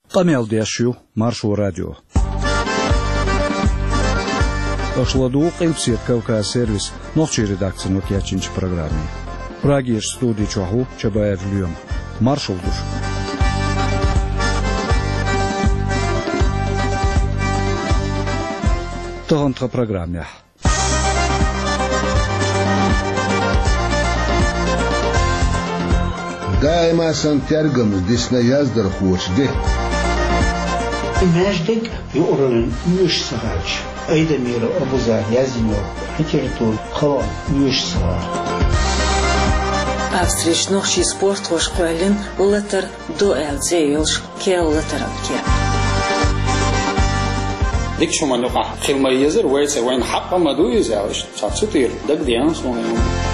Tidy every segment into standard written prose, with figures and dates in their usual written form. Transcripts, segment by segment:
Qamel Diashu, Maršu radio. Ošladuq ilpsiet Kavkaz servis, nohči redakcija no kjačinč programi. Pragieš studij čahu, čabajev ljom. Maršal duš. Tohontra programja. دائما سنترجم ديسنا يزدر خوش ده المجدك يقرن مش صغارش أيضا ميرو أبو زار يزينو حكرتون قوام مش صغار Австриш нохши спорт вошкуалин латер дуэл зейлш кел латерабке. ديك شو من لقى خلما يزر ويسا وين حقا ما دو يزاوش تطير دك ديان صونيون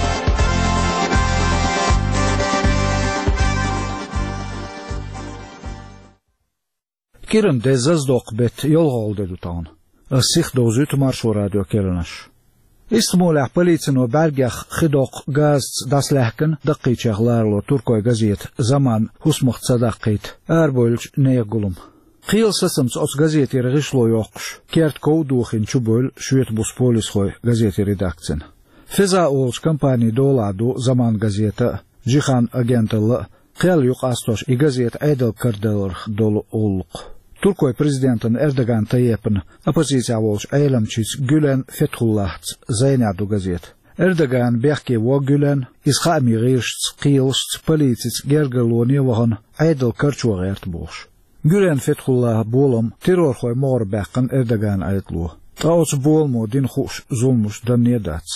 Kiran de zazdok bet yolgolde dutan. Asich dozut Maršu radio kelnash. Istmolach policino bergach khidok gaz daslehken daqichach larlo turkoy gazet zaman husmocht sadaqit erbolch neygulum. Qil sasams os gazeti regishlo yoqsh. Kert kovduchin chubol shuyet bus polis khoy gazeti redaksin. Fiza olch kampani doladu zaman gazeta Jihan agentalla qel yuqastosh i gazet aydal kardalr dolu olq. Turkoy prezidentin Erdogan Tayyip'in oppositsiya bolş aylamchis Gülen Fethullahts Zaynadu gazet. Erdogan behke wo Gülen isxami g'irshts qiyilshts politits gergaloni wohan aydal karchwagert bolş. Gülen Fethullah bolum terror khoy mor beqqin Erdogan aytlu. Taots bolmo din xush zulmush danedats.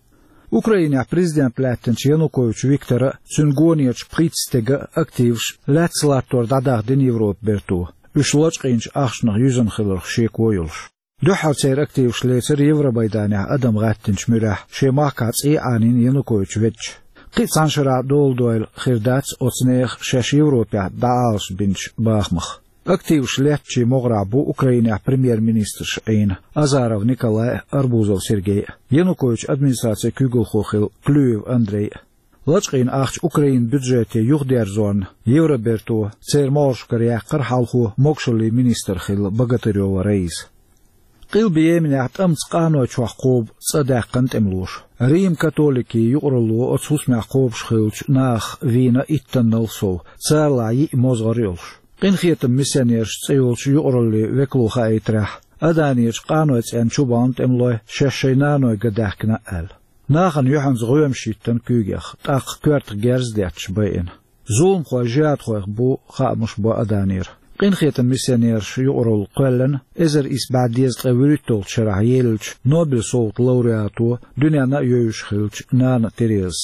Ukraina prezident Latinch Yanukovych Viktora Tsungoniech pritstegga aktivsh latslator dadagdin Evrop bertu. Üшлоч qinch axshna yüzün xilr shek oyulsh. Duhaltser aktivsh leser Evropaydana adam gattinch mürah shemaqats anin Yanukovych vech. Qitsanshra doldoyl khirdats otsnekh shesh Evropa daals binch baxmach. Aktivsh letchi mograbu Ukraina premier-ministr ein Azarov Nikolay Arbuzov Sergey. Yanukovych administratsiya kugulxoxil Klüev Andrey. Лачqin axch Ukrain budjeti yuqderzon Evropertu cermoshkar yaqir halxu mokshli minister xil Bogotaryova reis. Qil biyemnat amtsqano chwaqob tsadaqant emlush. Rim katoliki yuqrulu otsus maqob xilch nach Vina ittanalsov tsarlayi mozg'aryolsh. Qinxiyetim missionersh tsayolsh yuqruli vekluha aitrah. Adanich qanots en chubant emloy sheshaynano gadakna al. Nachen Johannes Römschitten Kügach, tak kwert gerzdetsch bain. Zulm khoy jat khoy bu khamush ba adanir. Qinxieten missioner shurul qellen, ezer is ba'diz qawritol sharayelch, Nobel Salt laureatu, dunyana yoyush khilch nana Terez.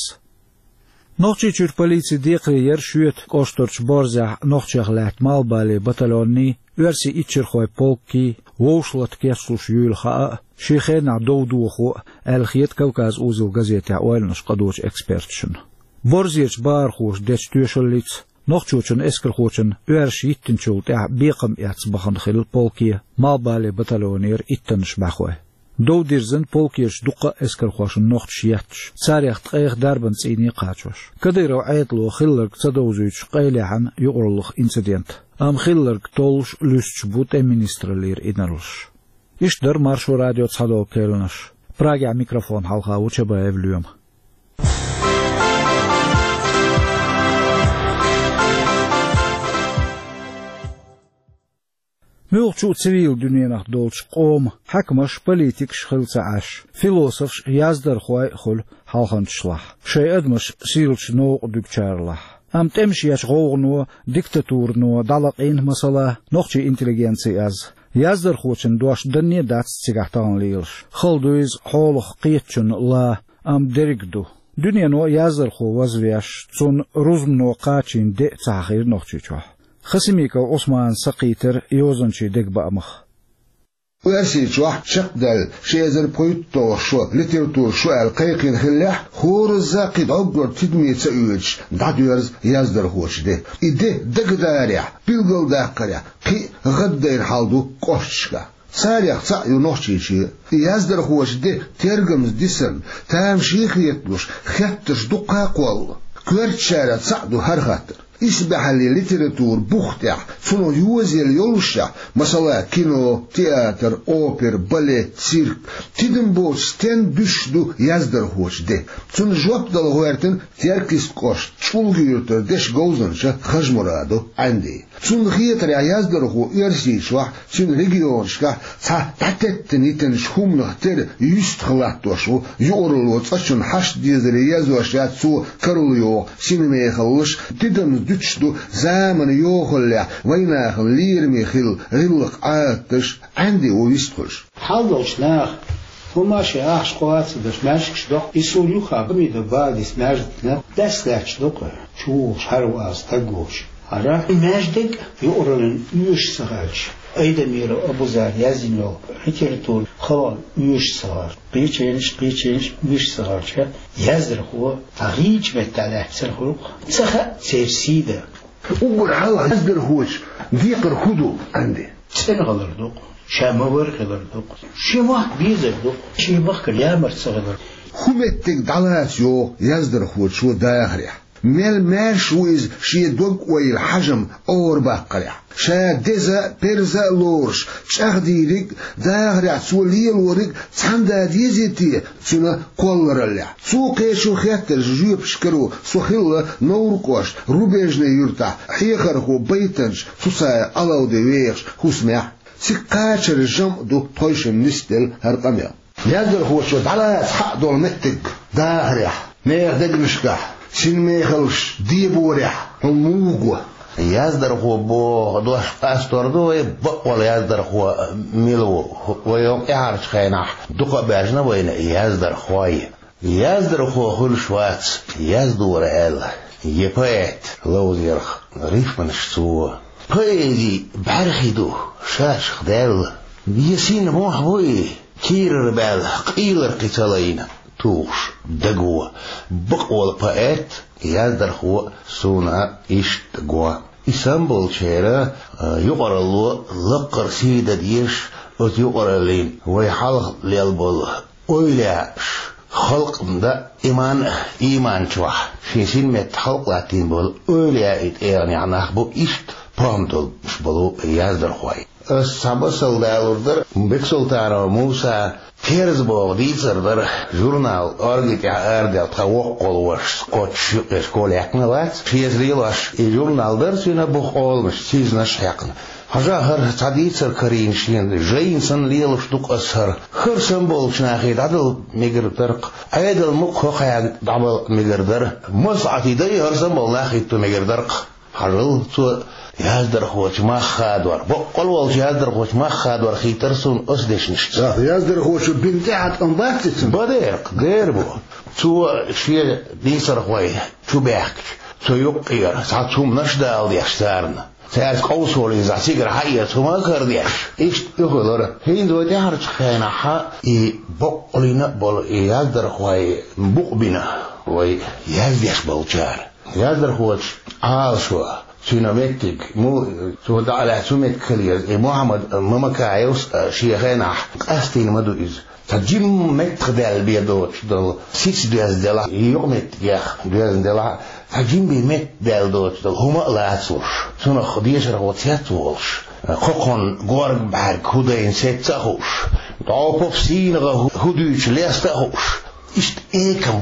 Nochchi chur polici deqri yer shuyet kostorch borza nochchaglat malbali batalonni, versi itcher khoy polki, ووصلت كيسوش يولخاء شيخين عدودوخو الخيط كوكاز اوزل غازيتي اويلنش قدوش اكسبرتشن بورزيش بارخوش ديش توشليتس نوخچوچن اسكرخوچن ورشيت تنچولت بيقم ياتسبخن خلال بولكي مالبالي بطالونير اتنش باخوي دو ديرزن بولكيش دوقا اسكرخوشن نوخچياتش ساريخ تقيخ داربن سيني قاچوش كديرو عيطلو خلرك تدوزيش قيليحن يقرلخ انسيدنت Am khillerg tolsh lüstch but ministralir inarlsh. Ishtar Maršu radio tsado kelnash. Praga mikrofon halqa ucheba evlüyum. Mülchu civil dünyanaq dolch qom hakmash politik shkhilsa ash. Filosofsh yazdar khoy khul halqanchlah. Shay admash silch no dükcharlah. Am temshi yashg'og'nu diktaturnu dalaqin masala noqchi intelligensiya az yazdar xo'chin dosh danne dats sigahtanliyilsh xilduiz xoloq qiyetchun la am derigdu dunyano yazdar xo vazviash tsun ruzmno qachin de tsahir noqchicho xasimika Osman Saqiter yozanchi degbamach وأسيج واحد شقدل شيزر بويتو شو ليترتور شو القيقين خلاح خور الزاقد عبر تدمي تسويج داديرز يزدر خوش ده إده دقداريع بيلغل داقريع قي غدير حالدو قوششكا ساريخ سايو نوشيشي يزدر خوش ده ترجمز ديسن تام شيخ يتلوش خطش دقاق والله كورت شارع سعدو هر خاطر إسبح لليتراتور بوختع سنو يوزيل يولشع مثلا كينو تياتر أوبر باليت سيرك تيدن بوش تن دشدو يزدر هوش ده سن جواب دل هويرتن تيركيس كوش تشولغيرتر دش غوزنشا خجمرادو عندي سن غيتر يزدر هو يرسي شوا سن ريجيونشكا تا تاتتنيتن شوم نختر يستخلاتوشو يورلو تشن حش ديزر يزوشات سو كاروليو سينميخلش تيدن دشدو زمن يوخلع ويناخ ليرميخل ريلق عاتش عندي ويستخلش حالوش ناخ وما شيء أحش قوات دش ماشكش دق يسوليو خابمي دباد يسمعنا دستش دق شو شهرو أستقوش هرا ماجدك يقرن يوش سغالش أيضا ميرو أبو زار يزينو حكيرتول خوان يوش سغال قيتشينش يوش سغالش يزر هو تغيج بتاع سرخلق سخا سيرسيدا وقول حالا يزر هوش ديقر خدو عندي سنغلر دوق شامور غلر دوق شما بيزر دوق شما كلامر سغلر خمتك دعلاس يو يزر هوش شو داخريح مل ماش ويز شي دوغ ويل حجم اور باقريا شا دزا بيرزا لورش شاخديريك داغريا سوليل وريك تاندا ديزيتي سنا كولراليا سوقي شو خاتر جوب شكرو سوخيل نوركوش روبيجني يرتا حيخرخو بيتنش سوسا الاو دي ويخش خسمع سيقاشر الجم دو تويشم نستل هرقميا يادر هو شو دعلا حق دول متك داغريا ميغ دقمشكح سينميخلش ديبوريح وموغو يازدر هو بو دوش أستوردو ولا يازدر هو ميلو ويوم إعارش خيناح دوقا باجنا وين يازدر خوي يازدر هو خل شوات يازدور إل يبايت لو زيرخ ريف من الشتوى بايدي بعرخيدو شاش خدال يسين موحوي كير ربال قيلر قتالين توش دقوة بقوة البايت يازدر هو سونا إيش دقوة إسامبول شيرا يقرأ له لقر سيدة ديش ويقرأ لين ويحلق للبول ويلاش خلق مدا إيمان شوح في سين متحلق لاتين بول ويلا يعني عناخبو إيش بامدل مش بلو يازدر خوي السابسل دالوردر بكسلتارو موسى كيرز بو ديزردر جورنال أرجيك أردل توقع وش كوتش إسكول يكملات في زريلاش الجورنال درسنا بخول مش سيزنا شيقن هجاهر تعديتر كرين شين جينسن ليلش دوك أسهر خر سنبول شناخي دادل ميجردرق أيدل مخوخ دعبل ميجردر مسعتي دي هر سنبول لاخي تو ميجردرق حرل تو يازدر خوش ما خادور بقول والله يازدر خوش ما خادور خيترسون أسدش نشت يازدر خوش بنتعت أنباتت بديق ديربو تو شيء ديسر خوي تو بيحك تو يقير ساعتهم نشدال ديشتارنا ساعت قوسولي زعسيقر حياتهم أكرديش إيش يقولر هين دو ديارج خينا حا بقولي نقبل يازدر خوي بقبنا وي يازديش بلجار يازدر خوش عالشوا سينامتك مو سودا على سمت كليز محمد ماما كايوس شيخنا قاستين مدو إز تجيم متخدال بيدوت دل سيس دياز دلا يومت يا دياز دلا تجيم بمت دال دوت دل هما لا تسوش سنا خديش رغوتيات وولش خقن غورج بعد كودين ستهوش تعوف سينغ هدوش ليستهوش إيش كم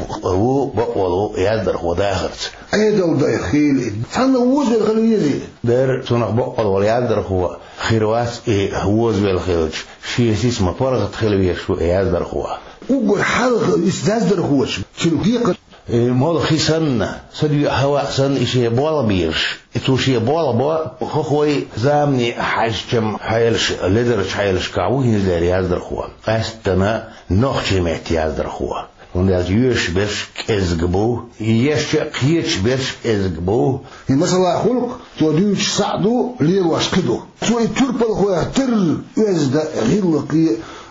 بقولو يقدر هو داخرت أيدل داخل أنا ووز بالخليجي در سنق بقولو يقدر هو خيروات ووز بالخليج شيء اسمه فرغت خليج شو يقدر هو وقول حلقة يستقدر هو شنو دقيقة مال خيسن سدي هواء سن إشي بولا بيرش توشي بولا بوا خوي زامني حاجم حيلش لدرش حيلش كعوه نزل يقدر هو أستنا نخشي مت يقدر هو ونداز يش برش إزجبو يش قيش برش إزجبو مثلا خلق توديش سعدو ليه واشكدو سوي تربل هو تر يزد غلقي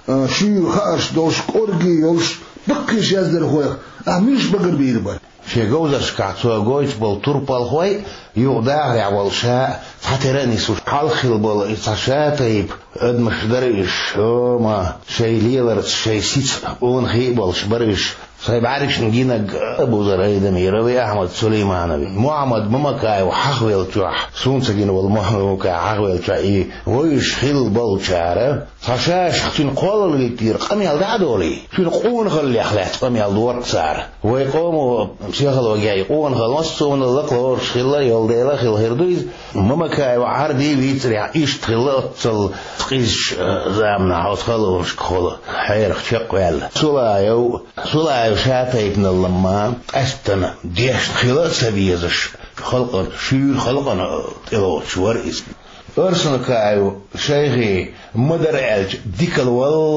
شيء خارج دوش أورجي يوش بقيش يزدر هو مش بقر بيربر شيء جوزش كعتوا جويش بال تربل هو يودع يعول شاء حتراني سوش حلخل بال إتشاء طيب أدمش دريش ما شيء ليلر شيء سيت أون خيبل شبرش صاحب عارش نجينا ابو زرعي دميروي احمد سليمانوي محمد ممكاي وحخويل تشح سون سجين والمحمد حخويل تشاي ويش خيل بالشاره خشاش تن قول اللي كتير قميل دعدولي شنو قون خلي اخلاق قميل دور صار ويقوموا شيخلو جاي قون خلاص سون لقلور خيلا يلديلا خيل هردويز ممكاي وعردي بيتريا ايش خلصل قيش زامنا عاوز خلوش خلا خير شق ولا سلايو شاتيتنا لما استنا ديش خلا سبيزش خلق شير خلقنا تلو شور اسم أرسل كايو شيخي مدر ألج ديكل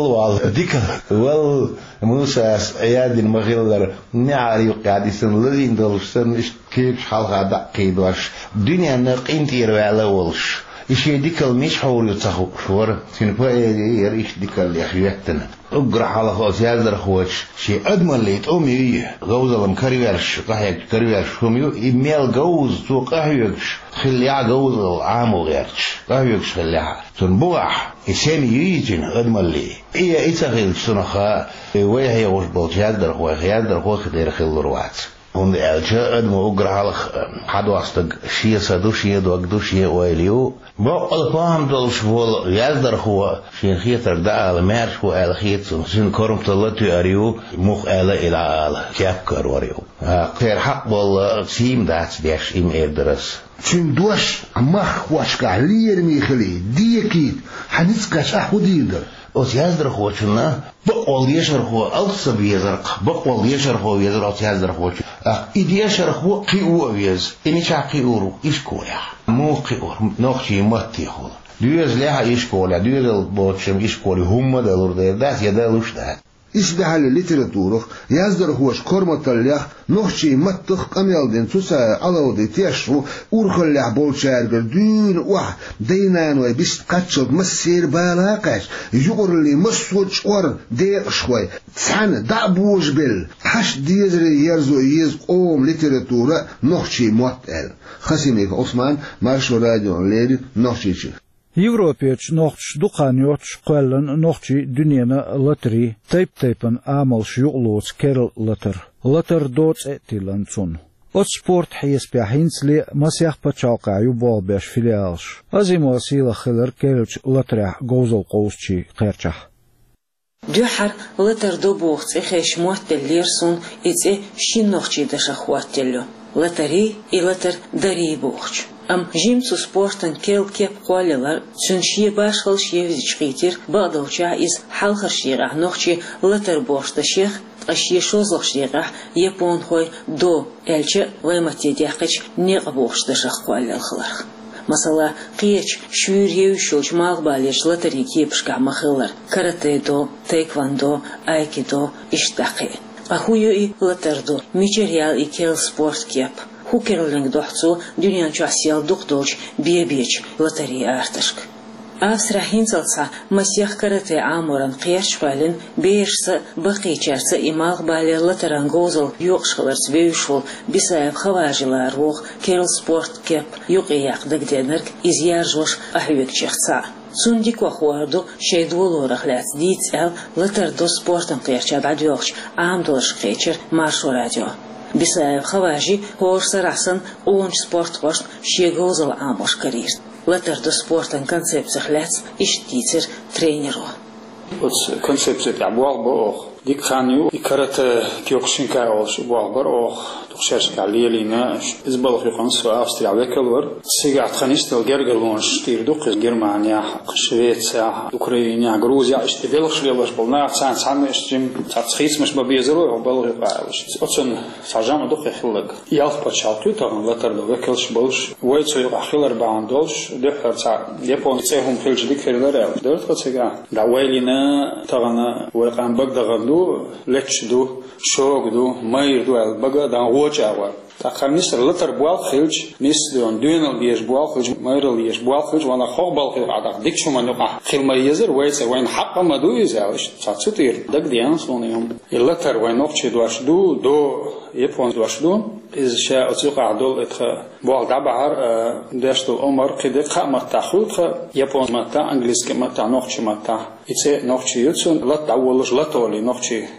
وال موسى عياد المغيلر نعري قاعدين لين دلسن كيف حلقة دقيق واش دنيا نقين تير على ولش إشي ديكل مش حول يتصور سنبقى يريش ديكل يخيتنا أقرأ على خلاص يازر خوش شيء أدمن ليت أمي جوز لهم كريورش قحيك كريورش هم يميل جوز تو قحيكش خليع جوز العام وغيرش قحيكش خليع تنبوح يسمي يجين أدمن لي إيه إتخيل سنخا ويهي وش بلش يازر خوش خدير خيل روات هون الجا أدمو أقرأ على حدو أستق شيء سدو شيء دوقدو شيء ويليو بقى فاهم دلش بول يازدر هو شين خيتر دا على مارش هو على خيت شين كرم تلتو أريو مخ على كيف كروريو خير حق بول سيم دات ديش إم إردرس شين دوش مخ واشكع لير ميخلي ديكيد حنسكش أحوديدر أوت يازدر هو شنا بقول يشر هو ألص بيزرق بقول يشر هو يزرق أوت يازدر هو إدي يشر هو قيو بيز إني شاقيورو إيش كويا مو قيور نوخي ماتي هو ديوز لها إيش كويا ديوز البوتشم إيش كويا هم دلور ده يدلوش ده إسبح للليتراتورة يازدر هوش كرمة الليح نوخشي متخ قميل دين تسا على دي تيشو أورخ الليح بولشارجر دون واحد دينان ويبست قاتشد مسير بالاقاش يقر اللي مسوش ور دير شوي تسعن دعبوش بل حش ديزري يرزو يز قوم ليتراتورة نوخشي موتل خسيميك عثمان مارشو راديو ليري نوخشي Европеч нохч дуканьоч qwellen nochchi dunyana lottery teipen amalsh yuqlots kerl lotter dots etilanson ot sport hiespe hinsli masях pachauqa yubolbesh filialsh azimo sila khiller kelch lottery gozol qowschi qerchach Дюхар латер добухц ихеш муаттел лирсун ице шиннохчи дашахуаттелло латери и латер дари бухч ам жимцу спортан кел кеп qwallar сүншие башхал шевичхитер бадалча из халхаршира нохчи латер бошта шех ашие шозлохшира япон хой до элче вайматедяхич не бошта шахqwallar khlar Масала қиеч шүрьеу шоч мағбалеш латари кепшка махылар карате до тэквондо айкидо иштақи ахую и латардо мичериал и кел спорт кеп хукерлинг дохцу дюнян часиал духдоч биебеч латари арташк Авсра хинцалца масях карате амуран қиершвалин бейшса бақичарца и мағбали латаран гозал юқшхаларц вейшвал бисаев хаважилар вох керл спорт кеп юқияқ дагденерг изяржваш ахвекчехца. Сундик вахуарду шейдволорах ляц дийцел латардо спортан қиерча бадюқч амдолаш қичер маршу радио. Бисаев хаважи хорса расан онч спорт вошт шегозал амош карир. Латардо спортан концепциях ляц иштицер тренеру. Вот концепция табуал бог. Дик ханю и карате киокшинка олш буалбар ох тухшашка лиелина избалх юқансу Австрия векелвар сигат ханистел гергерлонш тирдук Германия Швеция Украина Грузия иштевелш велш полна цанцанештим цацхисмеш бабезеро балх юқалш отсон сажам дух хиллаг ялф пачалту таган латардо векелш болш войцо юқахилар баандолш дехарца япон цехум хилждик ферлер дөрт хацега да вайлина тагана войқан багдаган لتشدو شوقدو مايردو البقى دان وجاوا تخميس لتر بوال خلج نيس دون دونال بيش بوال خلج مايرل بيش بوال خلج وانا خوق بال خلج عدق ديك شو منو خلما يزر ويس وين حق ما دو يزاوش تصير دق ديان صونيهم اللتر وين نوخشي دوش دو يبون دوش دو إذا شاء أتوقع دول إتخا بوال دبعر داشتو عمر قد خامر تخود يبون متى إنجليزي متى نوخشي متى إتى نوخشي يتسون لا تعولش لا تولي نوخشي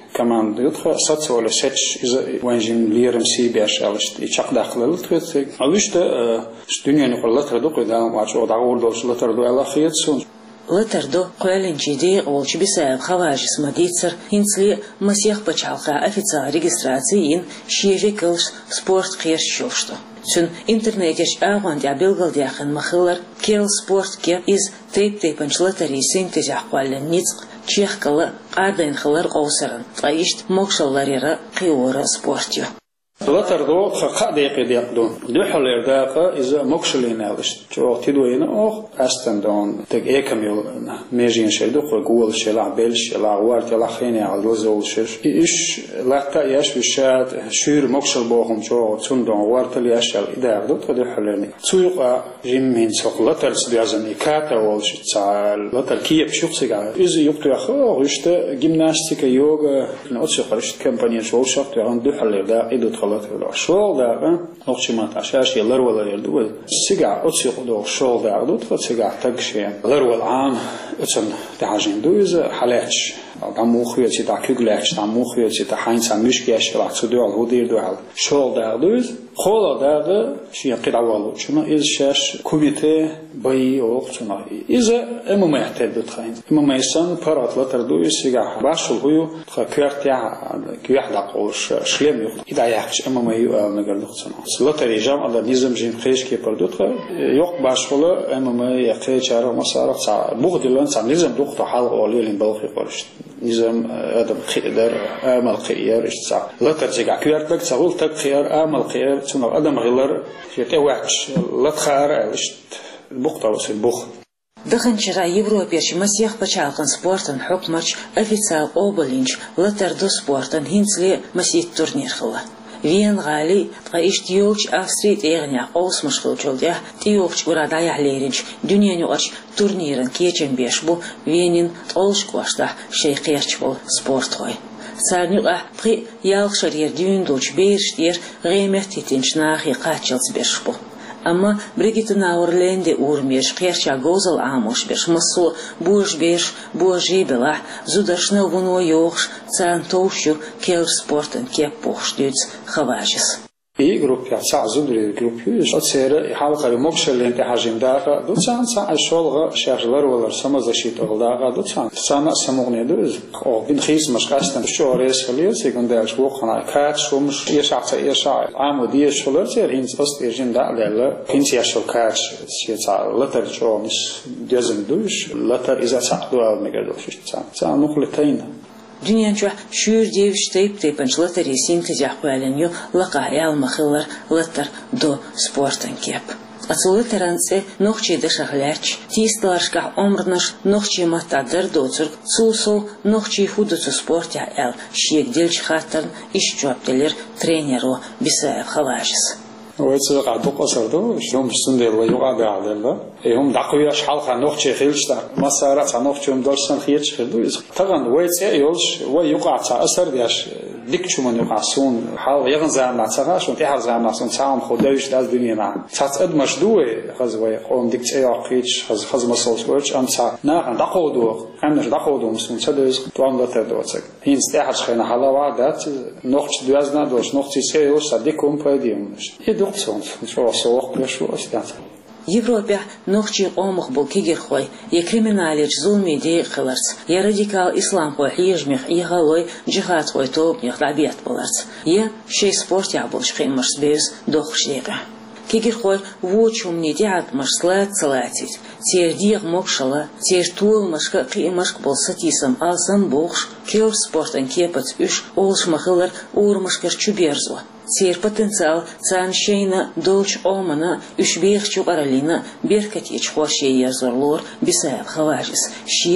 كمان يدخل صدق ولا ساتش إذا وينجم ليرم سي بيش علشت يشق داخل لتخيل عويش ده الدنيا نقول لا تردو قدام وعشوا دعول دوش لا تردو على خيط سون لتردو قالن جدي أولش بسبب خواجس مديتر هنسلي مسيح بتشالقة أفيتال ريجستراتين شيفي كلش سبورت خير شوشتو شن إنترنتش أغوان دي بيلغل دياخن مخلر كيل سبورت كيب إز تيب لتري سينتج أقوال نيتق تشيخ كلا قادين خلر قوسرن طايشت موكشلاريرا قيورا سبورتيو لا تردو خا دقيقة يقدون دوحل إرداقة إذا مكشلين هذاش جو تدوين أو أستندون تك إيكميل ميجين شيء دخل قول شيء لا بيلش لا وارد لا خيني على الوزول شيء إيش لا تأيش بشاد شير مكشل بوهم جو تندون وارد اللي أشياء إذا دو تدوحلني سوق جيمين سوق لا ترس بيازني كاتر والش تعال لا تركيب شخصي قاعد إذا يقطع خو رشت جيمناستيك يوغا نأتي خرجت كمبانيا شو شفت عند دوحل إرداق إدو شغل دارن نقشمات عشاش يلر ولا يردول سجع أتصيق دو شغل داردو تفسجع تجشي لر والعام أتصل تعجين دوز حلاش عمو خيوتي تعكجلاش عمو خيوتي تحين مشكيش راح تصدق على هودير دوال شغل داردوز خلا دارد شيء قد عوالو شنو إذا شاش كوميتي باي أو شنو إذا إما ما يحتاج دتخين إما ما يسان برات لا تردوز سجع باشل هو تخكرتيع كيحدق أو شلم يخ إذا يحش إما ما يقال نقدر نخصنا لا تريجام على نظام جين خيش كي بردوتها يق باشولا إما ما يحتاج على مسار صع بغدلان صع نظام دكتور حال أولي لنبالغ يقرش نظام آدم خير عمل خير إشتاع لا ترجع كيرت لك تقول تخير عمل خير ثم آدم غير يتوحش لا تخير إشت البقطة وس البخ دخن شرا يوروبيش مسيح بچالقن سبورتن حكمش أفيتال أوبلينش لتردو سبورتن هنسلي مسيح تورنير خلا وين غالي تقايش تيوش أفستريت إغنيا قوس مشغول جلديه تيوش ورادايا حليرنش دنيا نوش تورنيرن كيچن بيشبو وينين تقولش قواشتا شي قيرچبول سبورت خوي سارنيقا بقي يالخشرير ديون دوش بيرشتير غيمه تيتنش ناخي قاتشلس بيشبو أما بريجيت ناورلين دي أورميش قيرشا غوزل عاموش بيش مصو بوش بيش بوجي بلاح زودرشنا ونو يوخش تسان توشو كيل سبورتن كيب بوخش ديوز خواجس جروب يعصى زودري جروب يصير يحاول المكشل اللي حاجم داقة دوتسان سا الشغل شغلر ولا سما زشيت داقة دوتسان سانا سمغني دوز أو بين خيس مش قاستن شوريس خليه سيكوندال شو خنا كات شو مش يشاع عمودية شغلر سير هينس أست يجين دا لا هينس يشول كات سيتسا لتر شو مش ديزم دوش لتر إذا ساعدوا مقدرش سا نقلتين دنيا جوا شور ديوش تيبنش لتر يسين تجاحوالن يو لقا عيال مخلر لتر دو سبورتن كيب أصول ترانسي نوخشي دشغلاتش تيستلاشكا عمرنش نوخشي متعدر دوترك سوسو نوخشي هودوتو سبورت عيال شيك ديلش خاطر إش جواب دلير ترينيرو بسايب خواجس ويتصدق عدوق أسردو شلون بسندل ويوقع بعدلا هم دقيقة حلقة نوخشي خيلش دا مسارات نوخشيهم درسن خيلش خيلو طبعا ويتصيلش ويوقع أسر دياش ديك من يقعسون حال يغن زعما تسغاش وتحر زعما سون سام خدايش داز دنيا مع سات اد مشدوه خزوي قوم ديك تياقيش خز مسولش ورش ام سا نا دقودو امنش دقودو مسون تدوز توام لا تدوسك هين استحج خينا حلا وعدات نوخش دوازنا دوش نوخشي سيوش صديكم باديمش يدوقسون شو سوق بشو استات Европе нохчи омох был кигерхой, я криминалич зулми дей хиларц, я радикал ислам хой хижмих и галой джихад хой топних лабиат боларц, я шей спорт я был шхимаш сбез дох шега. Кигерхой вучум не диат маш слат салатить, тер дир мокшала, тер тул машка кимашк был сатисам алсан бохш, кел спортан кепат уш олш махилар урмашкар чуберзу. Тер потенциал цаншейна долч омана ушбех чугаралина беркатич хошей язорлор бисаев хаважис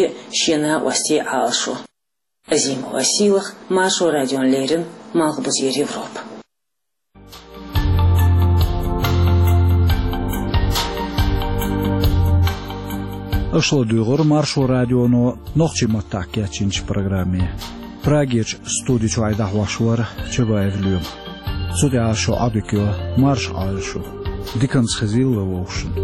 щена осте алшу. Азим Василах, Машу Радион Лерин, Малгбузир Европа. Ошло дюгор Маршу Радионо нохчи маттакия чинч программе. Прагич студич вайдахвашвар чебаевлюм. Судя шо абикё марш алшу. Диканс хазилла вошун.